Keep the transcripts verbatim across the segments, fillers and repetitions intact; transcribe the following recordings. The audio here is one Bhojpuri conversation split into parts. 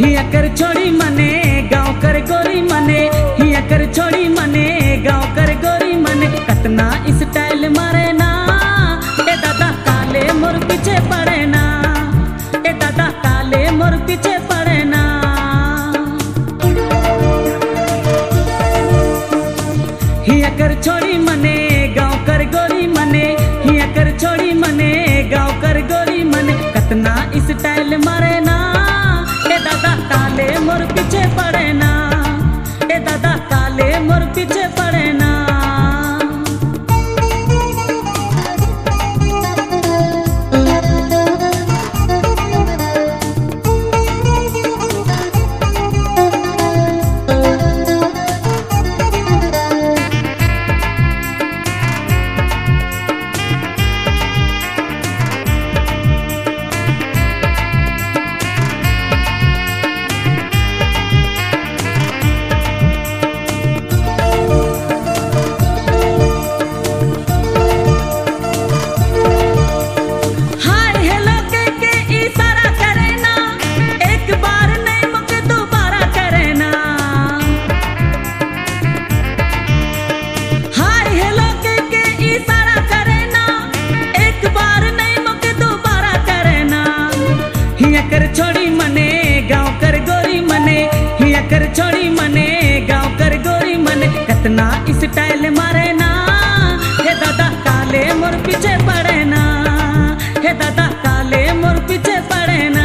हिया कर छोड़ी मने गाँव कर गोरी मने, हिया कर छोड़ी मने गाँव कर गोरी मने। कतना स्टाइल मारे ना ए दादा काले मोर पीछे पड़े ना, ए दादा काले मोर पीछे पड़े ना। हिया कर छोड़ी मने गाँव कर गोरी मने, हिया कर छोड़ी मने गाँव कर गोरी मने। कतना स्टाइल मारे ना ए दादा काले मोर पीछे पड़े ना, ए दादा काले मोर पीछे पड़े ना। कर छोड़ी मने गाँव कर गोरी मने, हिया कर छोड़ी मने गाँव कर गोरी मने। कतना स्टाइल मारे ना हे दादा काले मोर पीछे पड़े ना, हे दादा काले मोर पीछे पड़े ना।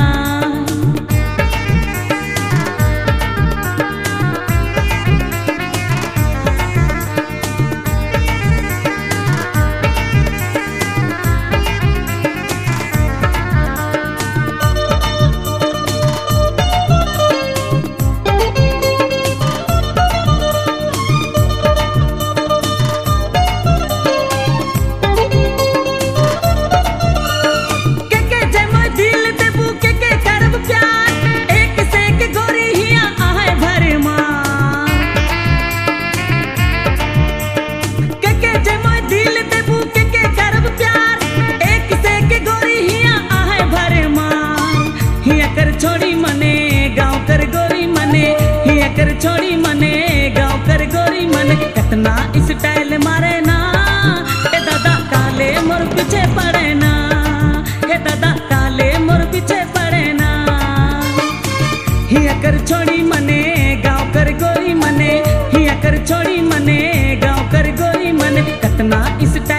छोड़ी मने गाँव कर गोरी मने, हिया कर छोड़ी मने गाँव कर गोरी मने। कतना स्टाइल मारे ना ए दादा काले मोर पीछे पड़े ना, ए दादा काले मोर पीछे पड़े ना। हिया कर छोड़ी मने गाँव कर गोरी मने, हिया कर छोड़ी मने गाँव कर गोरी मने। कतना